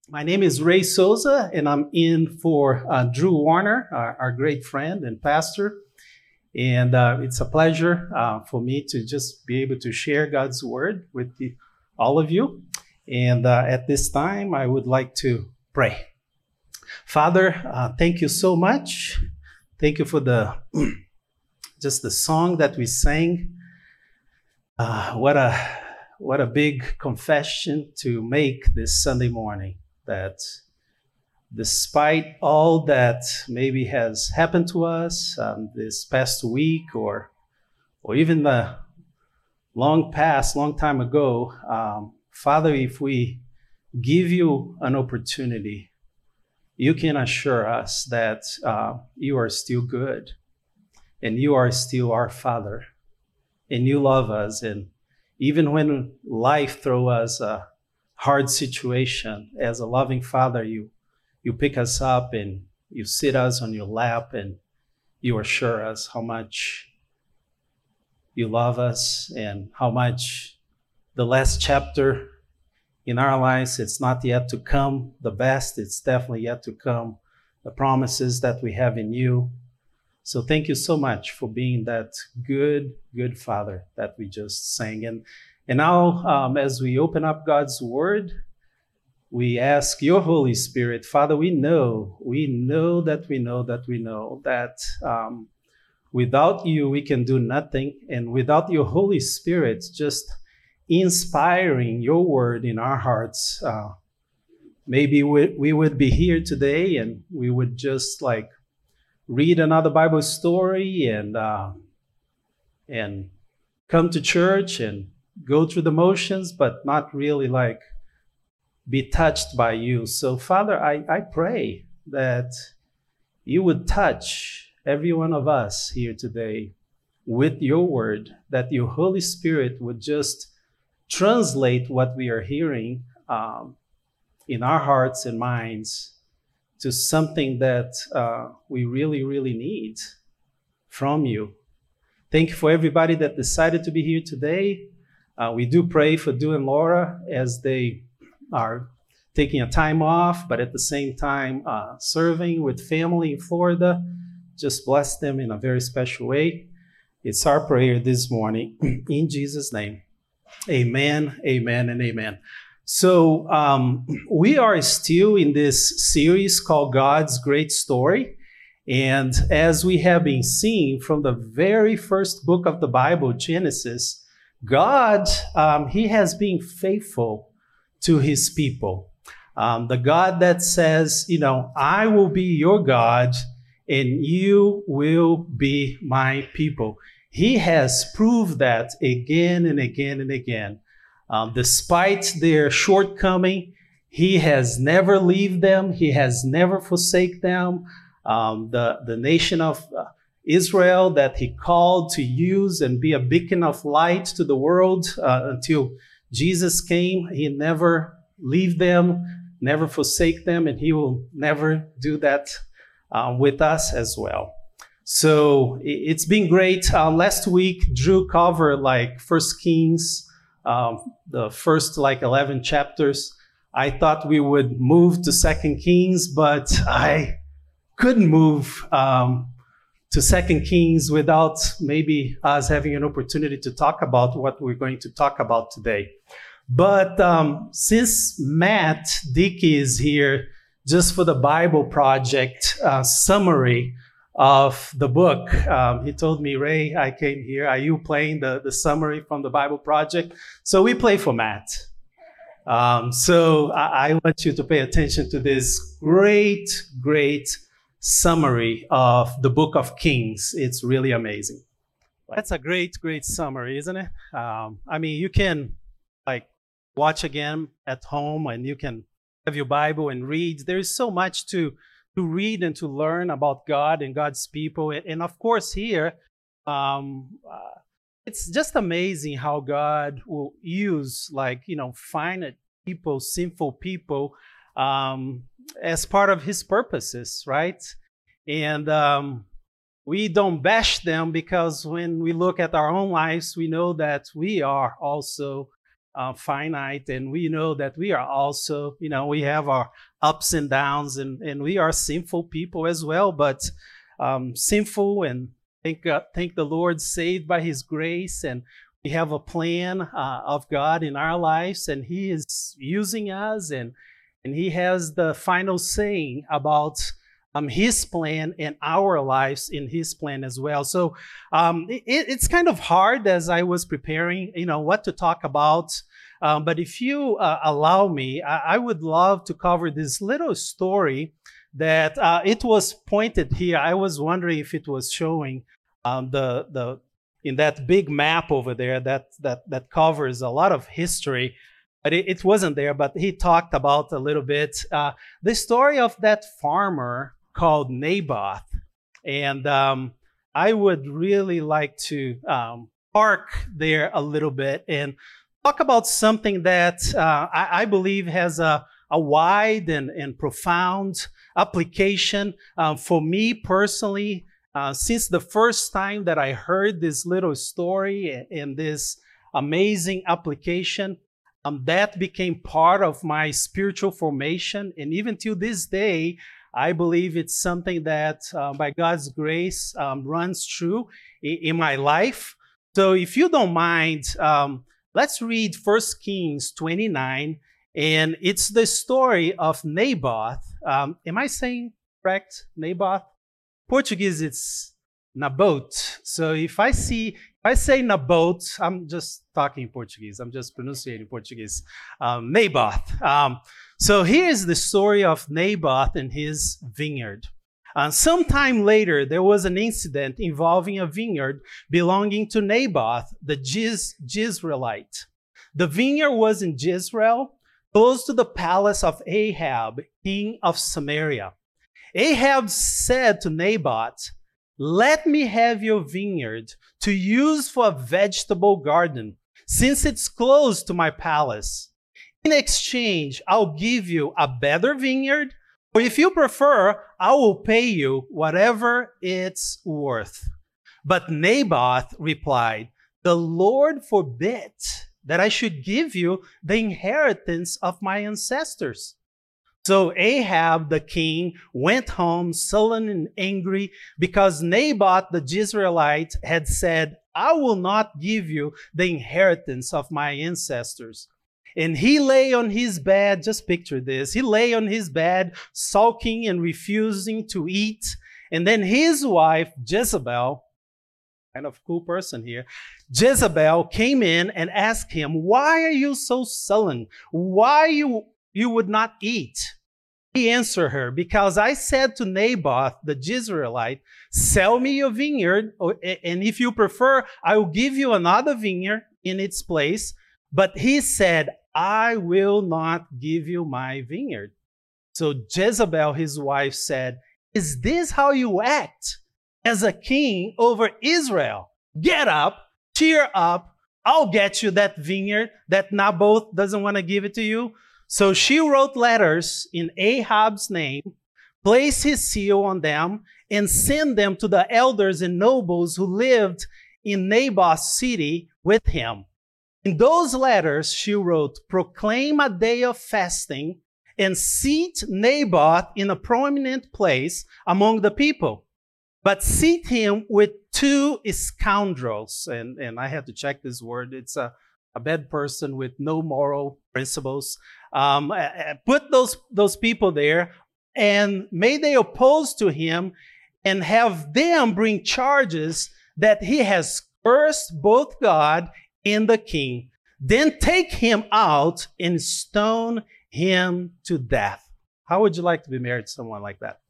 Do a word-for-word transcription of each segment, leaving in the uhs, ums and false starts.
My name is Ray Souza, and I'm in for uh, Drew Warner, our, our great friend and pastor. And uh, it's a pleasure uh, for me to just be able to share God's word with the, all of you. And uh, at this time, I would like to pray. Father, uh, thank you so much. Thank you for the just the song that we sang. Uh, what a what a big confession to make this Sunday morning. That despite all that maybe has happened to us um, this past week or or even the long past, long time ago, um, Father, if we give you an opportunity, you can assure us that uh, you are still good and you are still our Father and you love us. And even when life throws us a hard situation, as a loving Father, you you pick us up and you sit us on your lap and you assure us how much you love us and how much the last chapter in our lives, it's not yet to come the best, it's definitely yet to come, the promises that we have in you. So thank you so much for being that good, good Father that we just sang. And And now, um, as we open up God's word, we ask your Holy Spirit, Father, we know, we know that we know that we know that um, without you, we can do nothing. And without your Holy Spirit just inspiring your word in our hearts, uh, maybe we, we would be here today and we would just like read another Bible story and uh, and come to church and go through the motions, but not really like be touched by you. So Father, I, I pray that you would touch every one of us here today with your word, that your Holy Spirit would just translate what we are hearing um, in our hearts and minds to something that uh, we really, really need from you. Thank you for everybody that decided to be here today. Uh, we do pray for Du and Laura as they are taking a time off, but at the same time uh, serving with family in Florida. Just bless them in a very special way. It's our prayer this morning in Jesus' name. Amen, amen, and amen. So um, we are still in this series called God's Great Story. And as we have been seeing from the very first book of the Bible, Genesis, God, um, he has been faithful to his people. Um, the God that says, you know, I will be your God and you will be my people. He has proved that again and again and again. Um, despite their shortcoming, he has never left them. He has never forsake them. Um, the, the nation of uh, Israel that he called to use and be a beacon of light to the world uh, until Jesus came. He never leave them, never forsake them, and he will never do that uh, with us as well. So it's been great. Uh, last week, Drew covered like First Kings, um, the first like eleven chapters. I thought we would move to Second Kings, but I couldn't move um, to Second Kings without maybe us having an opportunity to talk about what we're going to talk about today. But um, since Matt Dickey is here just for the Bible Project uh, summary of the book, um, he told me, Ray, I came here. Are you playing the, the summary from the Bible Project? So we play for Matt. Um, so I, I want you to pay attention to this great, great summary of the book of Kings. It's really amazing. That's a great, great summary, isn't it? Um, I mean, you can like watch again at home and you can have your Bible and read. There is so much to, to read and to learn about God and God's people. And, and of course here, um, uh, it's just amazing how God will use like, you know, finite people, sinful people, um, as part of his purposes, right? And um, we don't bash them because when we look at our own lives, we know that we are also uh, finite, and we know that we are also, you know, we have our ups and downs, and, and we are sinful people as well, but um, sinful, and thank God, thank the Lord, saved by His grace, and we have a plan uh, of God in our lives, and He is using us, and and He has the final saying about um, His plan and our lives in His plan as well. So um, it, it's kind of hard as I was preparing, you know, what to talk about. Um, but if you uh, allow me, I, I would love to cover this little story that uh, it was pointed here. I was wondering if it was showing um, the the in that big map over there that that that covers a lot of history, but it, it wasn't there. But he talked about a little bit uh, the story of that farmer called Naboth, and um, I would really like to um, park there a little bit and talk about something that uh, I, I believe has a, a wide and, and profound application um, for me personally. Uh, since the first time that I heard this little story and this amazing application, um, that became part of my spiritual formation. And even till this day, I believe it's something that, uh, by God's grace, um, runs true in, in my life. So if you don't mind, um, let's read First Kings twenty-nine, and it's the story of Naboth. Um, am I saying correct? Naboth? Portuguese, it's Naboth. So if I see, if I say Naboth, I'm just talking Portuguese. I'm just pronunciating Portuguese. Um, Naboth. Um, so here's the story of Naboth and his vineyard. Uh, sometime later, there was an incident involving a vineyard belonging to Naboth, the Jiz, Jezreelite. The vineyard was in Jezreel, close to the palace of Ahab, king of Samaria. Ahab said to Naboth, "Let me have your vineyard to use for a vegetable garden, since it's close to my palace. In exchange, I'll give you a better vineyard, or if you prefer, I will pay you whatever it's worth." But Naboth replied, "The Lord forbid that I should give you the inheritance of my ancestors." So Ahab the king went home sullen and angry because Naboth the Jezreelite had said, "I will not give you the inheritance of my ancestors." And he lay on his bed, just picture this, he lay on his bed sulking and refusing to eat. And then his wife, Jezebel, kind of cool person here, Jezebel came in and asked him, "Why are you so sullen? Why you, you would not eat?" He answered her, "Because I said to Naboth the Jezreelite, 'Sell me your vineyard, and if you prefer, I will give you another vineyard in its place.' But he said, 'I will not give you my vineyard.' So Jezebel, his wife, said, 'Is this how you act as a king over Israel? Get up, cheer up. I'll get you that vineyard that Naboth doesn't want to give it to you.' So she wrote letters in Ahab's name, placed his seal on them, and sent them to the elders and nobles who lived in Naboth's city with him. In those letters, she wrote, 'Proclaim a day of fasting and seat Naboth in a prominent place among the people. But seat him with two scoundrels.'" And, and I had to check this word. It's a, a bad person with no moral principles. Um, put those, those people there, and may they oppose to him and have them bring charges that he has cursed both God and the king. Then take him out and stone him to death." How would you like to be married to someone like that?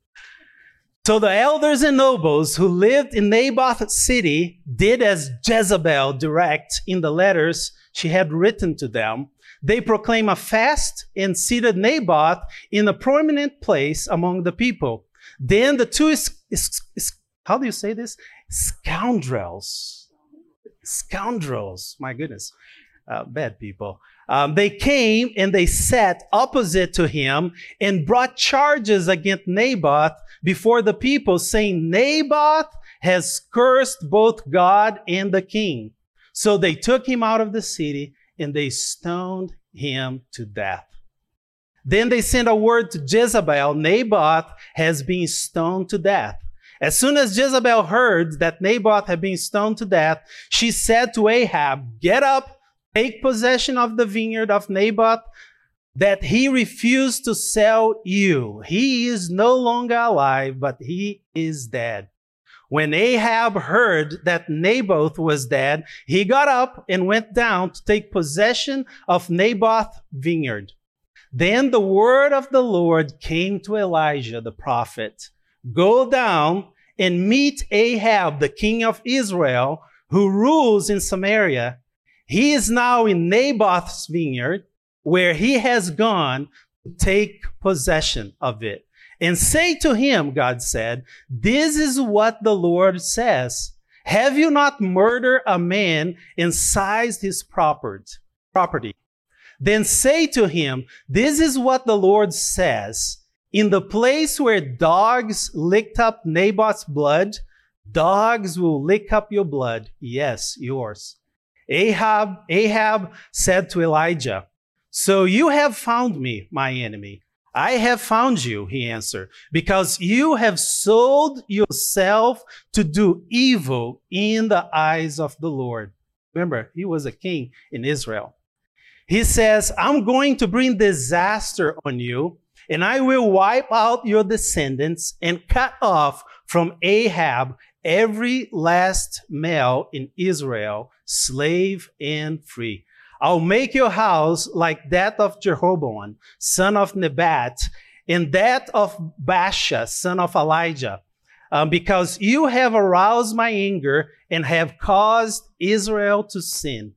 So the elders and nobles who lived in Naboth's city did as Jezebel directed in the letters she had written to them. They proclaimed a fast and seated Naboth in a prominent place among the people. Then the two, is, is, is, how do you say this? Scoundrels. Scoundrels, my goodness. Uh, bad people. Um, they came and they sat opposite to him and brought charges against Naboth before the people, saying, "Naboth has cursed both God and the king." So they took him out of the city and they stoned him to death. Then they sent a word to Jezebel, Naboth has been stoned to death. As soon as Jezebel heard that Naboth had been stoned to death, she said to Ahab, "Get up, take possession of the vineyard of Naboth that he refused to sell you. He is no longer alive, but he is dead." When Ahab heard that Naboth was dead, he got up and went down to take possession of Naboth's vineyard. Then the word of the Lord came to Elijah the prophet. "Go down and meet Ahab, the king of Israel, who rules in Samaria. He is now in Naboth's vineyard, where he has gone to take possession of it. And say to him," God said, "this is what the Lord says. Have you not murdered a man and seized his property? Then say to him, this is what the Lord says. In the place where dogs licked up Naboth's blood, dogs will lick up your blood. Yes, yours." Ahab, Ahab said to Elijah, "So you have found me, my enemy." "I have found you," he answered, "because you have sold yourself to do evil in the eyes of the Lord." Remember, he was a king in Israel. He says, "I'm going to bring disaster on you, and I will wipe out your descendants and cut off from Ahab every last male in Israel, slave and free. I'll make your house like that of Jeroboam, son of Nebat, and that of Baasha, son of Elijah, um, because you have aroused my anger and have caused Israel to sin.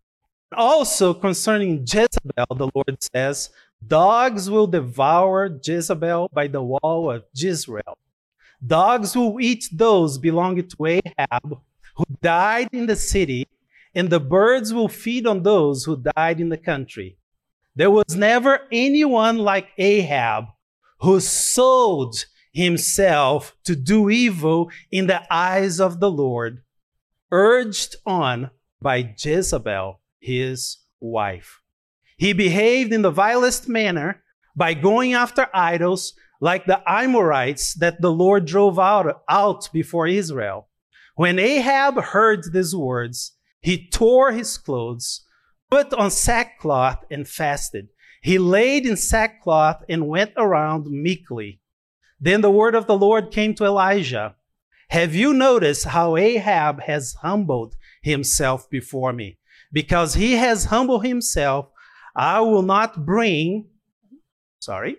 Also concerning Jezebel, the Lord says, dogs will devour Jezebel by the wall of Jezreel. Dogs will eat those belonging to Ahab who died in the city, and the birds will feed on those who died in the country. There was never anyone like Ahab who sold himself to do evil in the eyes of the Lord, urged on by Jezebel, his wife. He behaved in the vilest manner by going after idols like the Amorites that the Lord drove out, out before Israel. When Ahab heard these words, he tore his clothes, put on sackcloth, and fasted. He laid in sackcloth and went around meekly. Then the word of the Lord came to Elijah. Have you noticed how Ahab has humbled himself before me? Because he has humbled himself, I will not bring, sorry.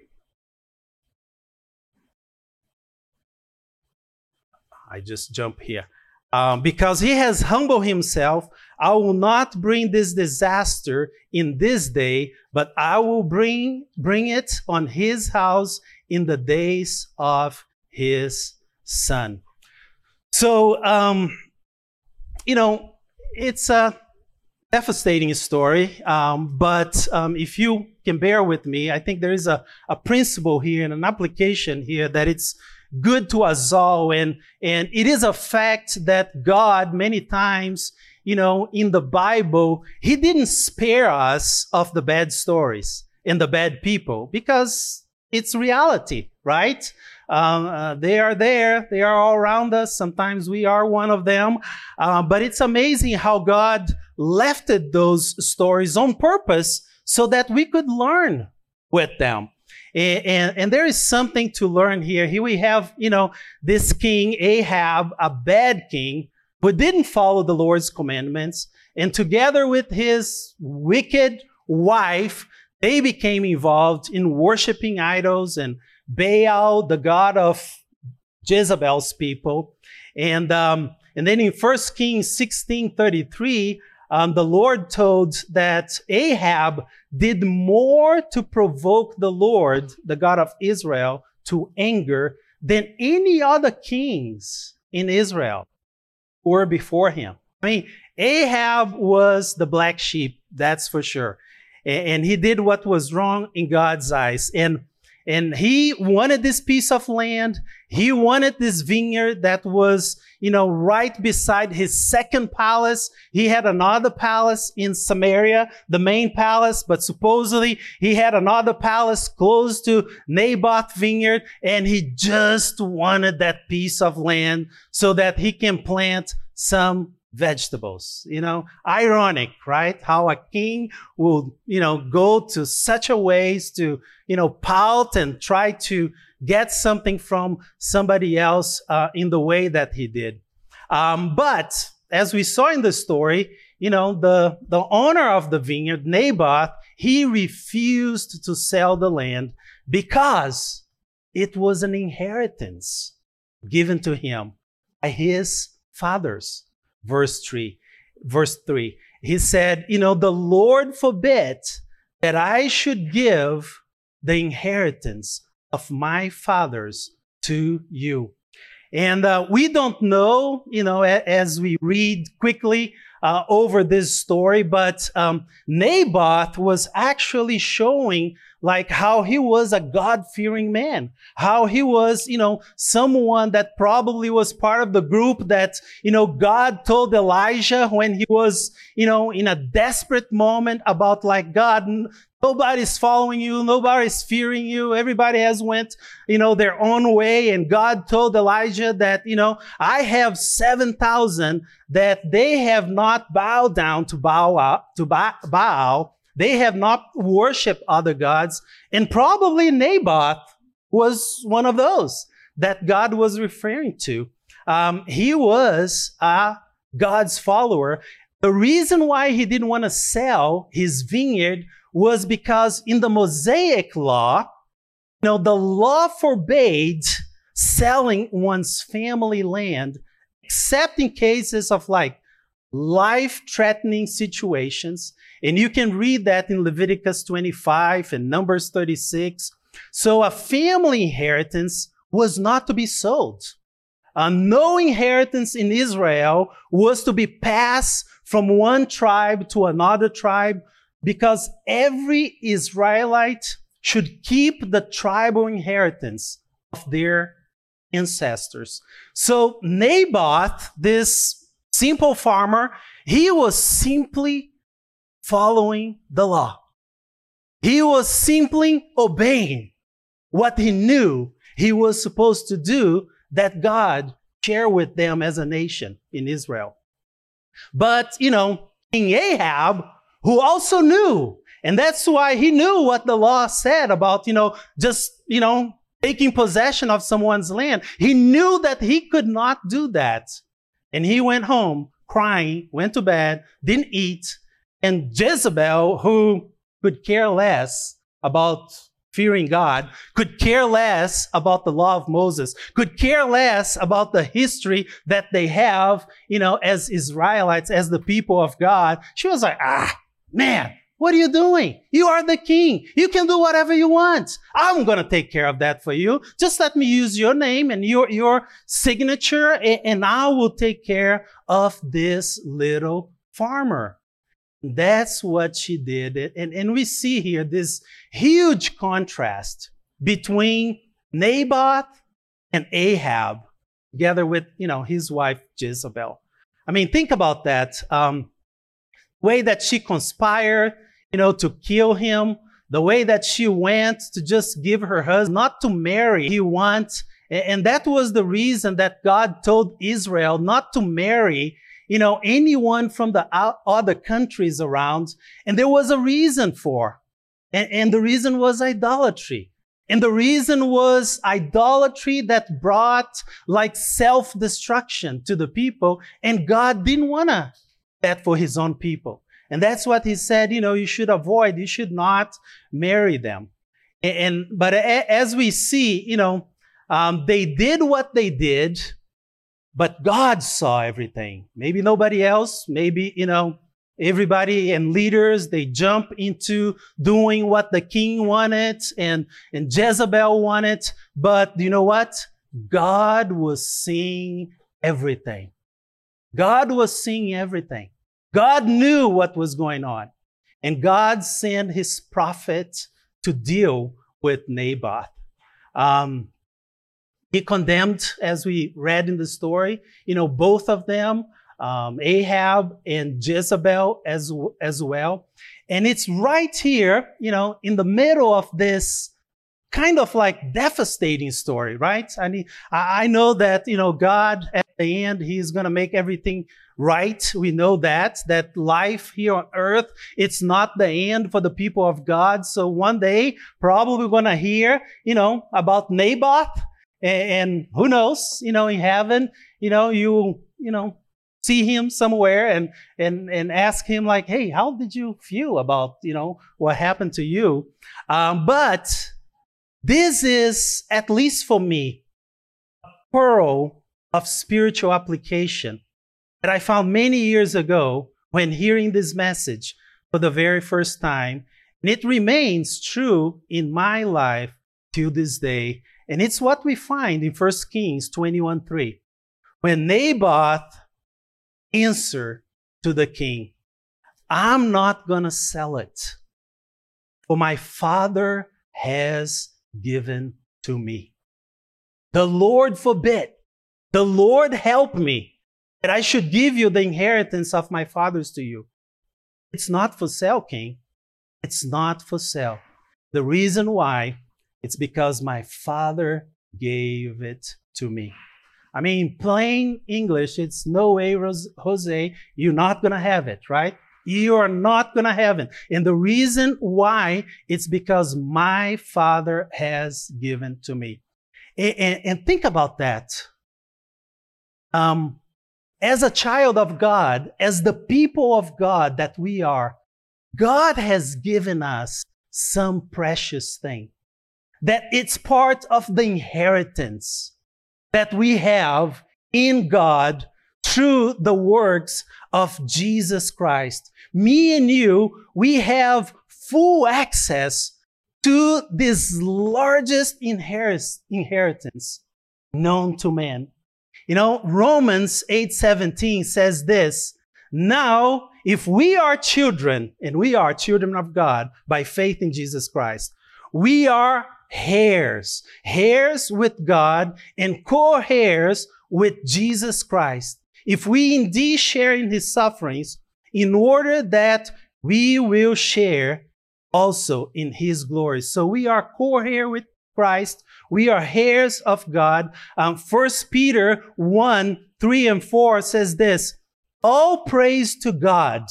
I just jump here. Um, because he has humbled himself, I will not bring this disaster in this day, but I will bring, bring it on his house in the days of his son. So, um, you know, it's a devastating story, um, but um, if you can bear with me, I think there is a, a principle here and an application here that it's good to us all, and, and it is a fact that God many times, you know, in the Bible, he didn't spare us of the bad stories and the bad people because it's reality, right? Um, uh, they are there. They are all around us. Sometimes we are one of them. Uh, but it's amazing how God left those stories on purpose so that we could learn with them. And, and, and there is something to learn here. Here we have, you know, this king Ahab, a bad king, who didn't follow the Lord's commandments. And together with his wicked wife, they became involved in worshiping idols and Baal, the god of Jezebel's people. And, um, and then in First Kings sixteen thirty-three, um, the Lord told that Ahab did more to provoke the Lord, the God of Israel, to anger than any other kings in Israel were before him. I mean, Ahab was the black sheep, that's for sure. And he did what was wrong in God's eyes. And And he wanted this piece of land. He wanted this vineyard that was, you know, right beside his second palace. He had another palace in Samaria, the main palace, but supposedly he had another palace close to Naboth's vineyard, and he just wanted that piece of land so that he can plant some vegetables. You know, ironic, right? How a king will, you know, go to such a ways to, you know, pout and try to get something from somebody else uh, in the way that he did. Um, but as we saw in the story, you know, the, the owner of the vineyard, Naboth, he refused to sell the land because it was an inheritance given to him by his fathers. Verse three, verse three, he said, you know, the Lord forbid that I should give the inheritance of my fathers to you. And uh, we don't know, you know, a- as we read quickly uh, over this story, but um, Naboth was actually showing like how he was a God-fearing man, how he was, you know, someone that probably was part of the group that, you know, God told Elijah when he was, you know, in a desperate moment about like, God, nobody's following you, nobody's fearing you, everybody has went, you know, their own way. And God told Elijah that, you know, I have seven thousand that they have not bowed down to Baal, to Baal. They have not worshiped other gods. And probably Naboth was one of those that God was referring to. Um, he was a God's follower. The reason why he didn't want to sell his vineyard was because in the Mosaic law, you know, the law forbade selling one's family land, except in cases of like life-threatening situations. And you can read that in Leviticus twenty-five and Numbers thirty-six. So a family inheritance was not to be sold. Uh, no inheritance in Israel was to be passed from one tribe to another tribe, because every Israelite should keep the tribal inheritance of their ancestors. So Naboth, this simple farmer, he was simply following the law. He was simply obeying what he knew he was supposed to do that God shared with them as a nation in Israel. But, you know, King Ahab, who also knew, and that's why he knew what the law said about, you know, just, you know, taking possession of someone's land. He knew that he could not do that. And he went home crying, went to bed, didn't eat. And Jezebel, who could care less about fearing God, could care less about the law of Moses, could care less about the history that they have, you know, as Israelites, as the people of God. She was like, ah, man, what are you doing? You are the king. You can do whatever you want. I'm going to take care of that for you. Just let me use your name and your, your signature, and, and I will take care of this little farmer. That's what she did. And, and we see here this huge contrast between Naboth and Ahab, together with, you know, his wife Jezebel. I mean, think about that. Um, way that she conspired, you know, to kill him, the way that she went to just give her husband, not to marry, he wants. And that was the reason that God told Israel not to marry, you know, anyone from the other countries around. And there was a reason for. And, and the reason was idolatry. And the reason was idolatry that brought like self-destruction to the people. And God didn't want that for his own people. And that's what he said, you know, you should avoid, you should not marry them. And, and but a, as we see, you know, um, they did what they did, but God saw everything. Maybe nobody else, maybe, you know, everybody and leaders, they jump into doing what the king wanted and, and Jezebel wanted. But you know what? God was seeing everything. God was seeing everything. God knew what was going on. And God sent his prophet to deal with Naboth. Um, he condemned, as we read in the story, you know, both of them, um, Ahab and Jezebel as, as well. And it's right here, you know, in the middle of this kind of like devastating story, right? I mean, I know that, you know, God at the end, he's going to make everything right. We know that, that life here on earth, it's not the end for the people of God. So one day, probably we're going to hear, you know, about Naboth, and, and who knows, you know, in heaven, you know, you, you know, see him somewhere and, and, and ask him like, hey, how did you feel about, you know, what happened to you? Um, but this is, at least for me, a pearl of spiritual application that I found many years ago when hearing this message for the very first time. And it remains true in my life till this day. And it's what we find in First Kings twenty-one three. When Naboth answered to the king, I'm not going to sell it, for my father has given to me. The Lord forbid, the Lord help me, that I should give you the inheritance of my fathers to you. It's not for sale, king. It's not for sale. The reason why, it's because my father gave it to me. I mean, in plain English, it's no way, Jose, you're not going to have it, right? You are not going to have it. And the reason why, it's because my father has given to me. And, and, and think about that. Um, as a child of God, as the people of God that we are, God has given us some precious thing. That it's part of the inheritance that we have in God through the works of Jesus Christ. Me and you, we have full access to this largest inheritance known to man. You know, Romans eight seventeen says this, now, if we are children, and we are children of God by faith in Jesus Christ, we are heirs, heirs with God and co-heirs with Jesus Christ. If we indeed share in his sufferings, in order that we will share also in his glory. So we are co-heir with Christ. We are heirs of God. Um, First Peter one, three and four says this, all praise to God,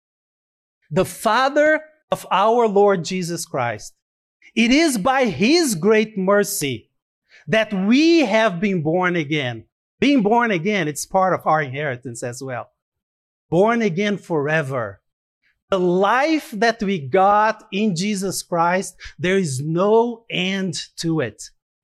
the Father of our Lord Jesus Christ. It is by his great mercy that we have been born again. Being born again, it's part of our inheritance as well. Born again forever. The life that we got in Jesus Christ, there is no end to it.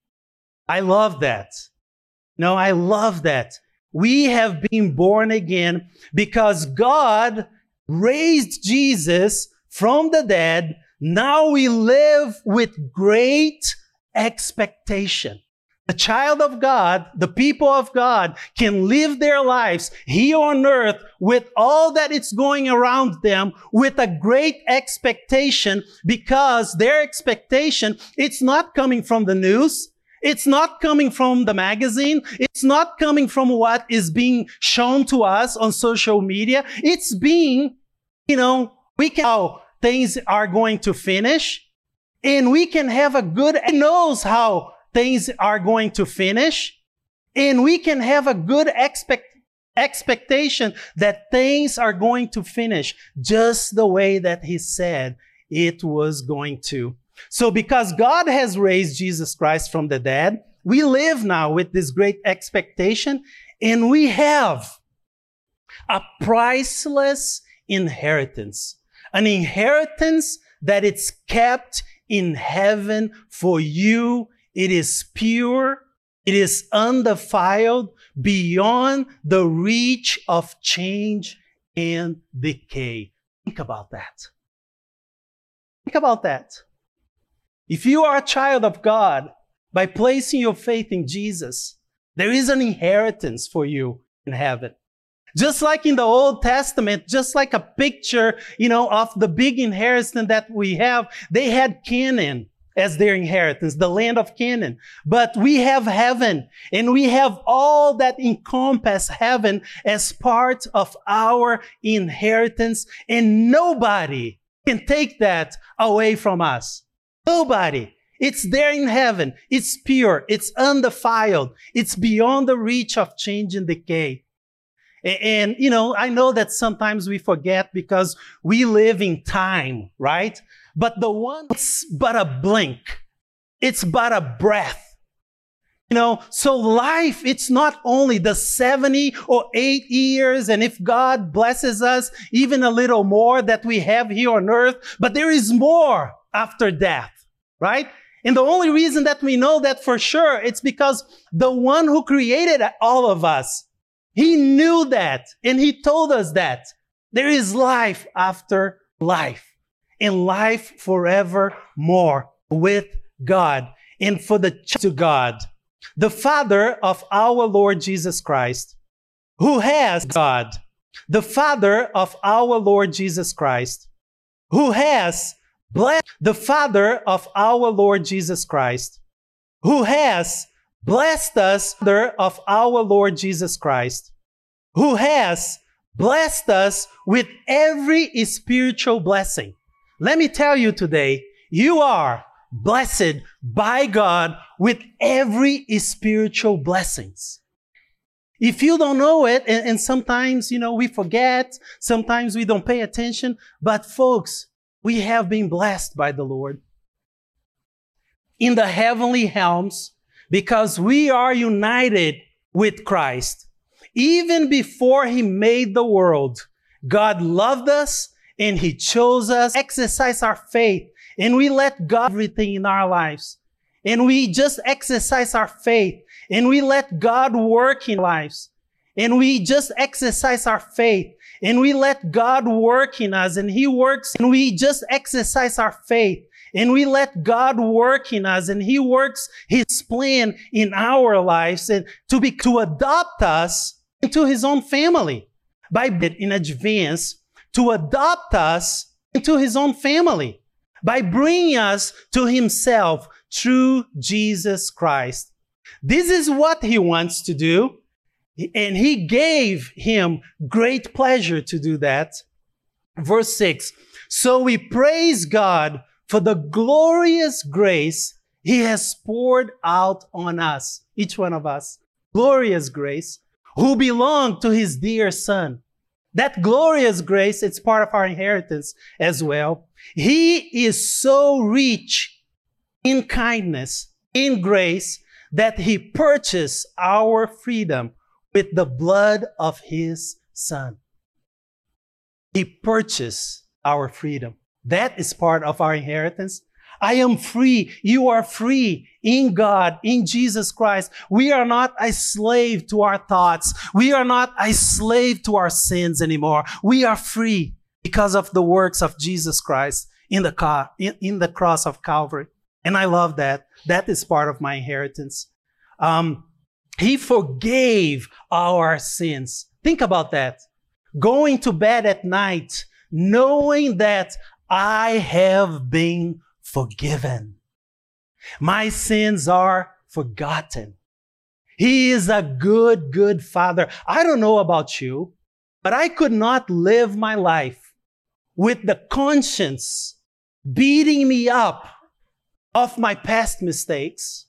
I love that. No, I love that. We have been born again because God raised Jesus from the dead. Now we live with great expectation. The child of God, the people of God, can live their lives here on earth with all that is going around them with a great expectation, because their expectation, it's not coming from the news. It's not coming from the magazine. It's not coming from what is being shown to us on social media. It's being, you know, we can, how things are going to finish, and we can have a good, knows how things are going to finish, and we can have a good expect, expectation that things are going to finish just the way that he said it was going to. So because God has raised Jesus Christ from the dead, we live now with this great expectation, and we have a priceless inheritance, an inheritance that it's kept in heaven for you. It is pure. It is undefiled, beyond the reach of change and decay. Think about that. Think about that. If you are a child of God, by placing your faith in Jesus, there is an inheritance for you in heaven. Just like in the Old Testament, just like a picture, you know, of the big inheritance that we have, they had Canaan. as their inheritance, the land of Canaan. But we have heaven, and we have all that encompass heaven as part of our inheritance, and nobody can take that away from us. Nobody. It's there in heaven. It's pure. It's undefiled. It's beyond the reach of change and decay. And, and, you know, I know that sometimes we forget because we live in time, right? But the one, it's but a blink. It's but a breath. You know, so life, it's not only the seventy or eight years, and if God blesses us, even a little more that we have here on earth, but there is more after death, right? And the only reason that we know that for sure, it's because the one who created all of us, he knew that, and he told us that there is life after life. And life forevermore with God and for the church to God, the Father of our Lord Jesus Christ, who has God, the Father of our Lord Jesus Christ, who has blessed the Father of our Lord Jesus Christ, who has blessed us, Father of our Lord Jesus Christ, who has blessed us with every spiritual blessing. Let me tell you today, you are blessed by God with every spiritual blessings. If you don't know it, and, and sometimes, you know, we forget, sometimes we don't pay attention, but folks, we have been blessed by the Lord in the heavenly realms because we are united with Christ. Even before he made the world, God loved us and he chose us to exercise our faith. And we let God everything in our lives. And we just exercise our faith. And we let God work in our lives. And we just exercise our faith. And we let God work in us. And he works. And we just exercise our faith. And we let God work in us. And he works his plan in our lives and to be, to adopt us into his own family by in advance, to adopt us into his own family by bringing us to himself through Jesus Christ. This is what he wants to do, and he gave him great pleasure to do that. Verse six, so we praise God for the glorious grace he has poured out on us, each one of us, glorious grace, who belong to his dear Son. That glorious grace, it's part of our inheritance as well. He is so rich in kindness, in grace, that he purchased our freedom with the blood of his Son. He purchased our freedom. That is part of our inheritance. I am free. You are free in God, in Jesus Christ. We are not a slave to our thoughts. We are not a slave to our sins anymore. We are free because of the works of Jesus Christ in the, car, in, in the cross of Calvary. And I love that. That is part of my inheritance. Um, he forgave our sins. Think about that. Going to bed at night, knowing that I have been forgiven. My sins are forgotten. He is a good, good Father. I don't know about you, but I could not live my life with the conscience beating me up of my past mistakes.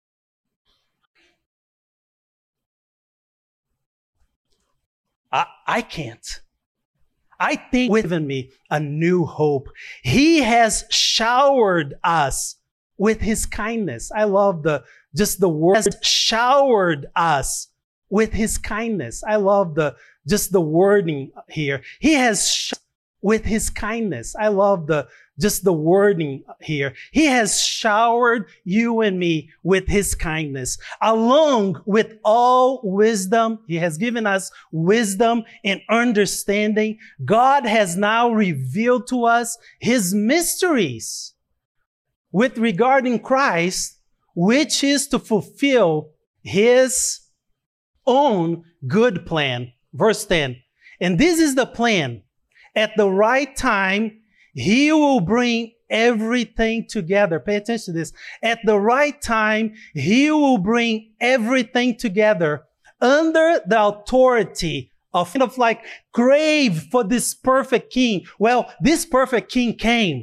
I, I can't. I think within me a new hope. He has showered us with his kindness. I love the just the word showered us with his kindness. I love the just the wording here. He has sh- with his kindness. I love the just the wording here. He has showered you and me with his kindness. Along with all wisdom, he has given us wisdom and understanding. God has now revealed to us his mysteries with regarding Christ, which is to fulfill his own good plan. Verse ten. And this is the plan. At the right time, he will bring everything together. Pay attention to this. At the right time, he will bring everything together under the authority of, kind of like, crave for this perfect king. Well, this perfect king came.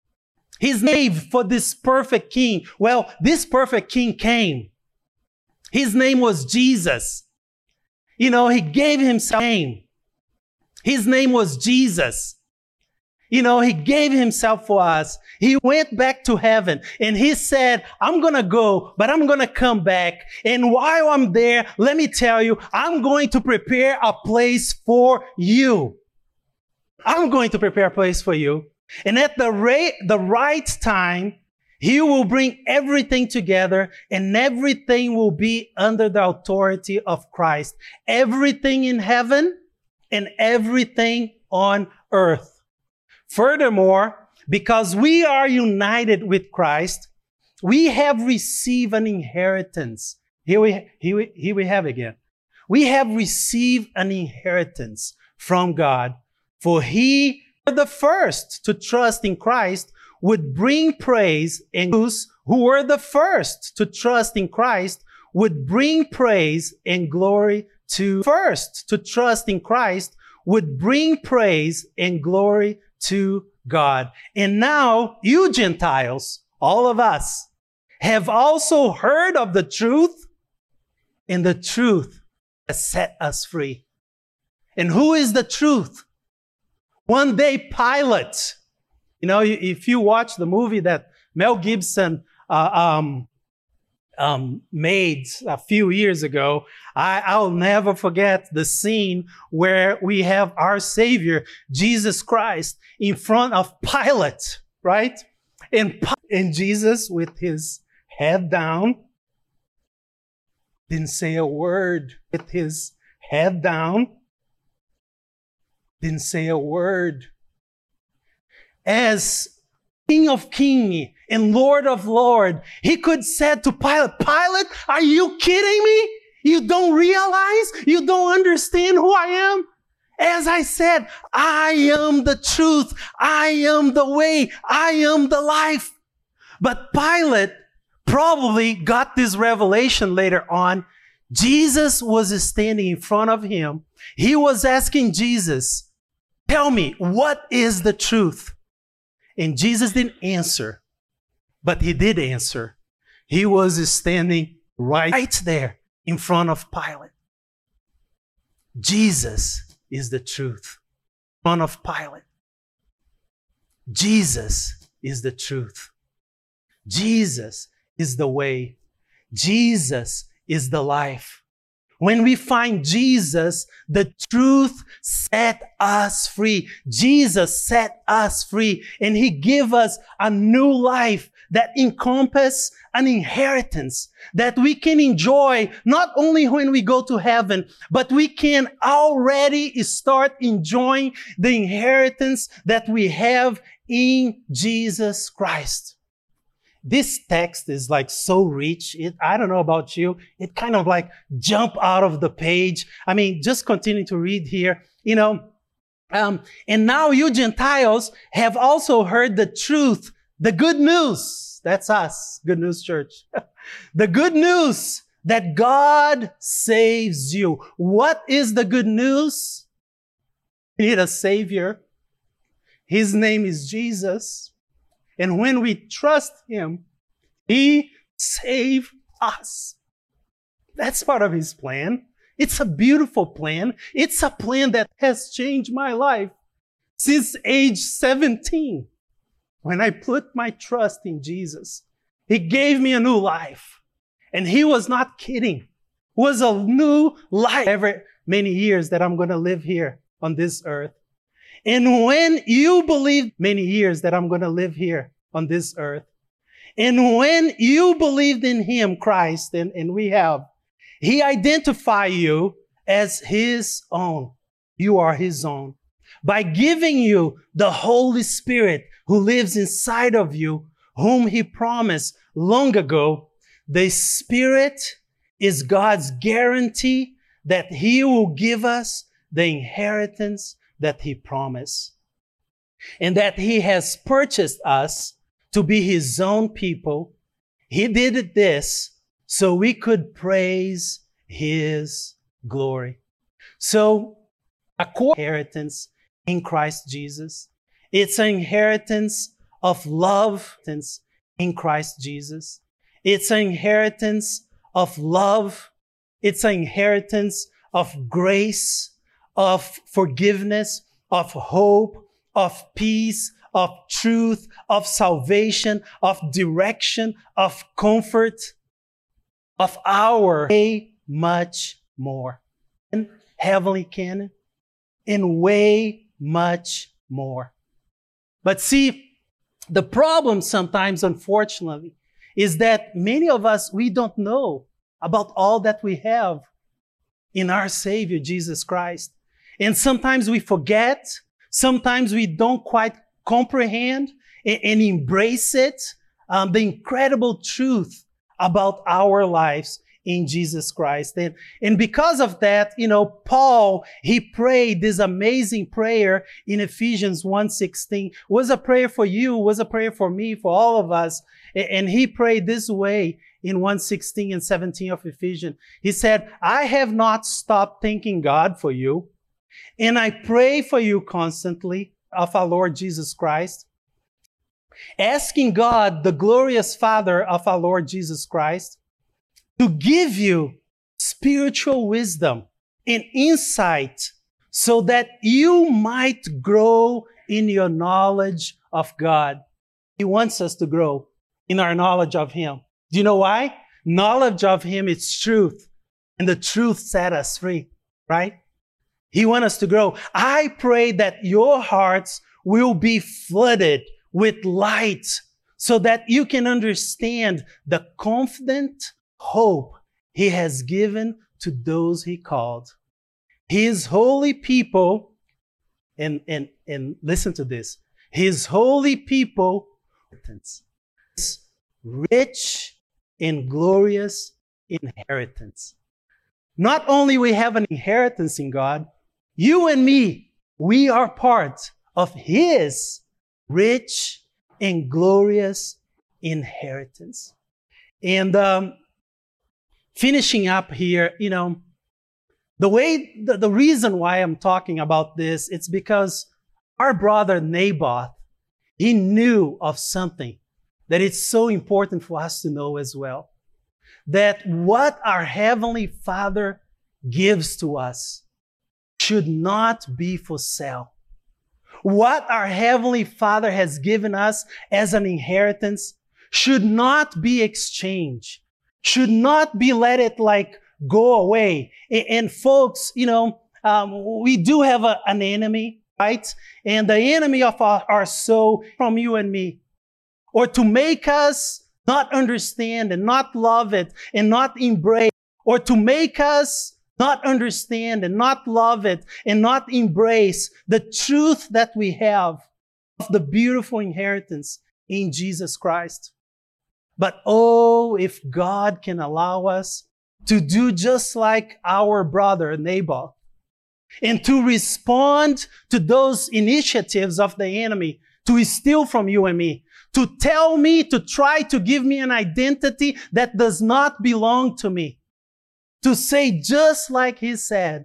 His name for this perfect king. Well, this perfect king came. His name was Jesus. You know, he gave himself a name. His name was Jesus. You know, he gave himself for us. He went back to heaven and he said, I'm going to go, but I'm going to come back. And while I'm there, let me tell you, I'm going to prepare a place for you. I'm going to prepare a place for you. And at the right, the right time, he will bring everything together and everything will be under the authority of Christ. Everything in heaven and everything on earth. Furthermore, because we are united with Christ, we have received an inheritance. Here we, here we, here we have again. We have received an inheritance from God, for he, the first to trust in Christ, would bring praise, and those who were the first to trust in Christ would bring praise and glory to first to trust in Christ would bring praise and glory to God. And now you Gentiles, all of us, have also heard of the truth, and the truth has set us free. And who is the truth? One day Pilate. You know, if you watch the movie that Mel Gibson uh, um, um, made a few years ago, I, I'll never forget the scene where we have our Savior, Jesus Christ, in front of Pilate, right? And, and Jesus, with his head down, didn't say a word. With his head down, didn't say a word. As King of Kings and Lord of Lords, he could say to Pilate, Pilate, are you kidding me? You don't realize? You don't understand who I am? As I said, I am the truth. I am the way. I am the life. But Pilate probably got this revelation later on. Jesus was standing in front of him. He was asking Jesus, tell me, what is the truth? And Jesus didn't answer, but he did answer. He was standing right there in front of Pilate. Jesus is the truth. In front of Pilate. Jesus is the truth. Jesus is the way. Jesus is the life. When we find Jesus, the truth set us free. Jesus set us free, and he gave us a new life that encompasses an inheritance that we can enjoy not only when we go to heaven, but we can already start enjoying the inheritance that we have in Jesus Christ. This text is like so rich. It, I don't know about you. It kind of like jump out of the page. I mean, just continue to read here, you know. Um, and now you Gentiles have also heard the truth, the good news. That's us, Good News Church. The good news that God saves you. What is the good news? We need a Savior. His name is Jesus. And when we trust him, he saves us. That's part of his plan. It's a beautiful plan. It's a plan that has changed my life since age seventeen. When I put my trust in Jesus, he gave me a new life. And he was not kidding. It was a new life. Every many years that I'm going to live here on this earth. And when you believe many years that I'm going to live here on this earth, and when you believed in him, Christ, and, and we have, he identified you as his own. You are his own. By giving you the Holy Spirit who lives inside of you, whom he promised long ago, the Spirit is God's guarantee that he will give us the inheritance that he promised. and that he has purchased us to be his own people. He did this so we could praise his glory. So, a core inheritance in Christ Jesus. It's an inheritance of love in Christ Jesus. It's an inheritance of love. It's an inheritance of grace, of forgiveness, of hope, of peace, of truth, of salvation, of direction, of comfort, of our way much more. In heavenly canon, in way much more. But see, the problem sometimes, unfortunately, is that many of us, we don't know about all that we have in our Savior, Jesus Christ. And sometimes we forget, sometimes we don't quite comprehend and, and embrace it, um, the incredible truth about our lives in Jesus Christ. And, and because of that, you know, Paul, he prayed this amazing prayer in Ephesians one sixteen. Was a prayer for you, was a prayer for me, for all of us. And he prayed this way in one sixteen and seventeen of Ephesians. He said, I have not stopped thanking God for you, and I pray for you constantly of our Lord Jesus Christ, asking God, the glorious Father of our Lord Jesus Christ, to give you spiritual wisdom and insight so that you might grow in your knowledge of God. He wants us to grow in our knowledge of Him. Do you know why? Knowledge of Him is truth, and the truth set us free, right? He wants us to grow. I pray that your hearts will be flooded with light so that you can understand the confident hope He has given to those He called. His holy people, and, and, and listen to this, His holy people, rich and glorious inheritance. Not only we have an inheritance in God, you and me, we are part of His rich and glorious inheritance. And um, finishing up here, you know, the way, the, the reason why I'm talking about this, it's because our brother Naboth, he knew of something that it's so important for us to know as well. That what our Heavenly Father gives to us should not be for sale. What our Heavenly Father has given us as an inheritance should not be exchanged, should not be let it like go away. And, and folks, you know, um, we do have a, an enemy, right? And the enemy of our, our soul from you and me, or to make us not understand and not love it and not embrace, or to make us not understand and not love it and not embrace the truth that we have of the beautiful inheritance in Jesus Christ. But oh, if God can allow us to do just like our brother Naboth and to respond to those initiatives of the enemy to steal from you and me, to tell me, to try to give me an identity that does not belong to me. To say just like he said,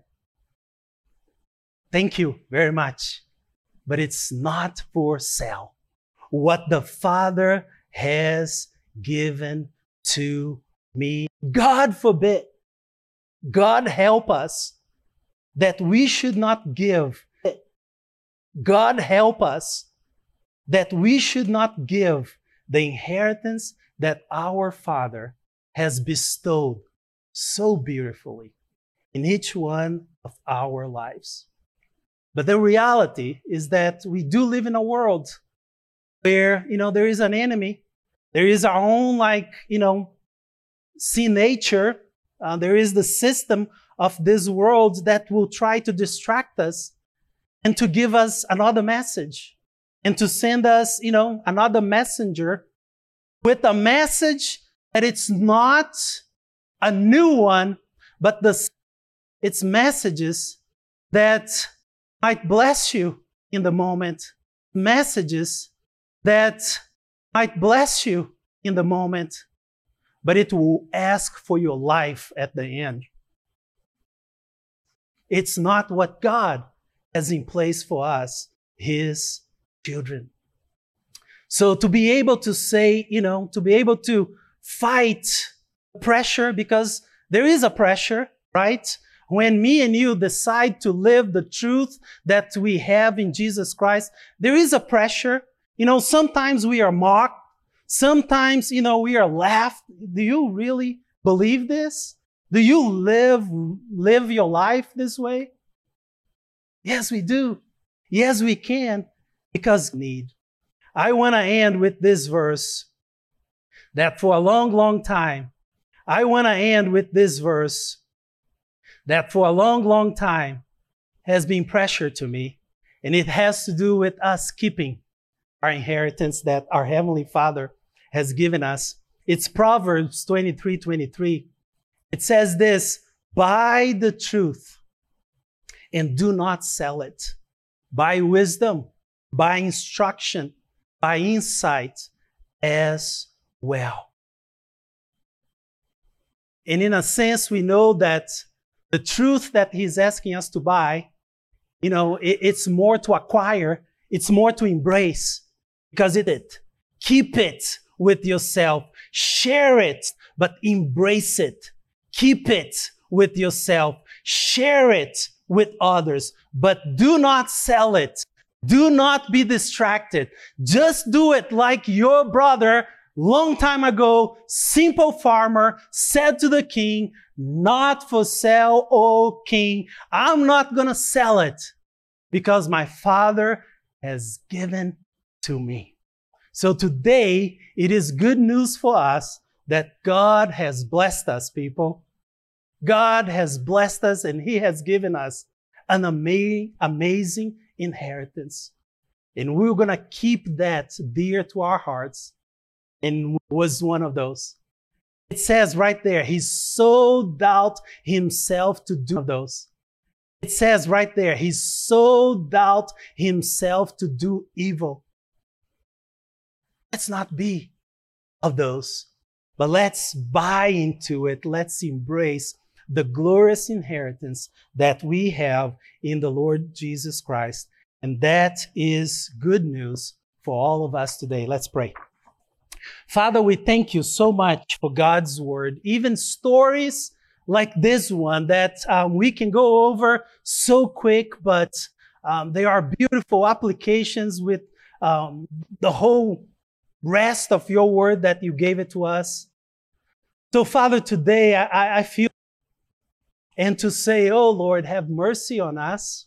thank you very much, but it's not for sale. What the Father has given to me. God forbid, God help us that we should not give. God help us that we should not give the inheritance that our Father has bestowed so beautifully in each one of our lives. But the reality is that we do live in a world where, you know, there is an enemy. There is our own, like, you know, sin nature. Uh, there is the system of this world that will try to distract us and to give us another message and to send us, you know, another messenger with a message that it's not a new one, but the, it's messages that might bless you in the moment, messages that might bless you in the moment, but it will ask for your life at the end. It's not what God has in place for us, His children. So to be able to say, you know, to be able to fight pressure, because there is a pressure, right? When me and you decide to live the truth that we have in Jesus Christ, there is a pressure. You know, sometimes we are mocked. Sometimes, you know, we are laughed. Do you really believe this? Do you live, live your life this way? Yes, we do. Yes, we can, because need. I want to end with this verse that for a long, long time, I want to end with this verse that for a long, long time has been pressure to me. And it has to do with us keeping our inheritance that our Heavenly Father has given us. It's Proverbs twenty-three twenty-three. It says this, buy the truth and do not sell it. Buy wisdom, buy instruction, buy insight as well. And in a sense, we know that the truth that He's asking us to buy, you know, it, it's more to acquire, it's more to embrace, because it, it. Keep it with yourself. Share it, but embrace it. Keep it with yourself. Share it with others, but do not sell it. Do not be distracted. Just do it like your brother long time ago, simple farmer, said to the king, not for sale, O king. I'm not going to sell it because my Father has given to me. So today, it is good news for us that God has blessed us, people. God has blessed us and He has given us an ama- amazing inheritance. And we're going to keep that dear to our hearts. And was one of those. It says right there, He sold out Himself to do those. It says right there, He sold out Himself to do evil. Let's not be of those, but let's buy into it. Let's embrace the glorious inheritance that we have in the Lord Jesus Christ. And that is good news for all of us today. Let's pray. Father, we thank You so much for God's word, even stories like this one that um, we can go over so quick, but um, they are beautiful applications with um, the whole rest of Your word that You gave it to us. So Father, today I, I feel and to say, oh Lord, have mercy on us.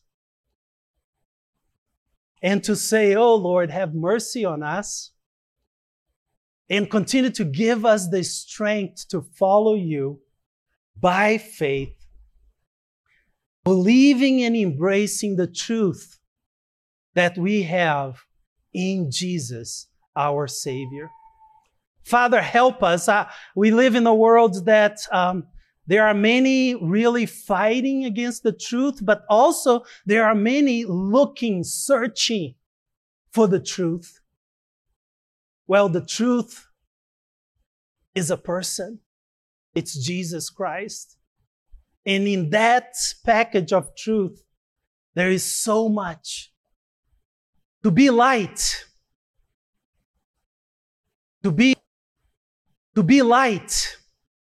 And to say, oh Lord, have mercy on us. And continue to give us the strength to follow You by faith, believing and embracing the truth that we have in Jesus, our Savior. Father, help us. Uh, we live in a world that um, there are many really fighting against the truth, but also there are many looking, searching for the truth. Well, the truth is a person. It's Jesus Christ. And in that package of truth, there is so much. To be light. To be, to be light.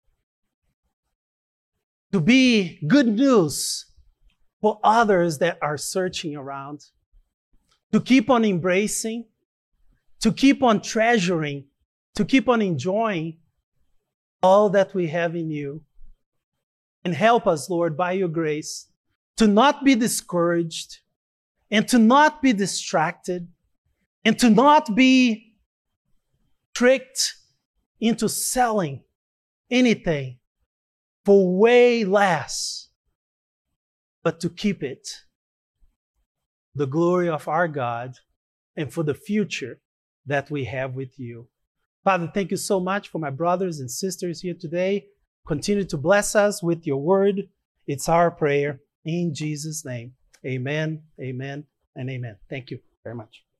To be good news for others that are searching around. To keep on embracing. To keep on treasuring, to keep on enjoying all that we have in You. And help us, Lord, by Your grace, to not be discouraged and to not be distracted and to not be tricked into selling anything for way less, but to keep it the glory of our God and for the future that we have with You. Father, thank You so much for my brothers and sisters here today. Continue to bless us with Your word. It's our prayer in Jesus' name. Amen, amen, and amen. Thank you very much.